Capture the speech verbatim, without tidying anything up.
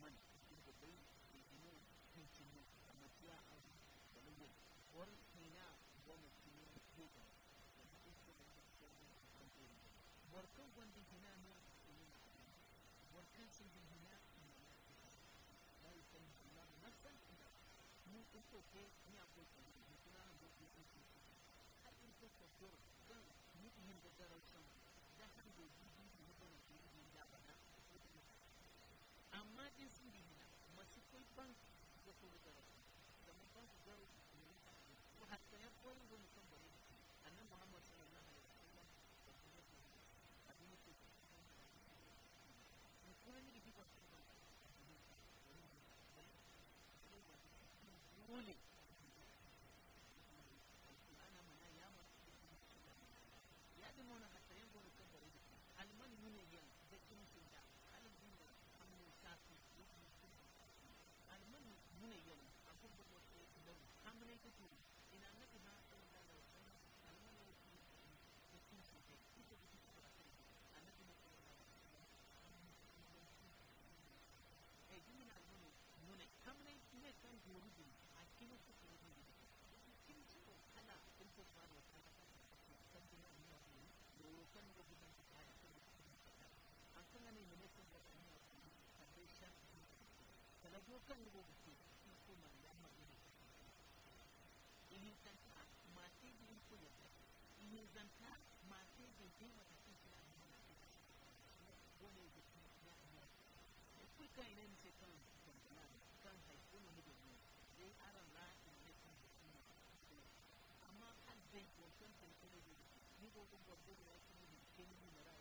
man da bai ne hinkini matiya abu da lugu wani hina goma kini duka da ita da ita da kamfani warkan gwanda hina ne ne warkan sun da hina ne la yusan Allah nafsan mu ito ke ni akwai kuma da kuma da kuma har in ko ko kan mutum da darajar da har da jiji da mutum da jiji da bana amma din sun yi na masu kai ban da su da da mun ban su garo ko hatta ya koyi wani kan bare annabi Muhammad sallallahu alaihi wasallam da kuma abin da ke kuma ni da ba dole ana mana ya ma ya da mun hatta ya wani kan bare alman ne yan da kin da alman ne amma ta su alman ne yan akwai da wasu da kamar yake to ina nabi na sallallahu alaihi wasallam alman ne da kin da ita da ita annabi ne eh kin na alman ne kamar ne kan gori a cikin su ne kin ko kana kun ko fara wata kan da ne ne kan da gidan da an kan ne ne kan da ne kan da kana dokan ne ko ko ko man da ma ne in kan ta ma sai din ko ya in zan ta ma sai din din mata cikin ne wani da ya ne ko kai ne sai kan kan kan haifu ne da ne dai aran la ne kan amma har dai ko kan kan ne da ni ko ko ko da ya ne kin ne mara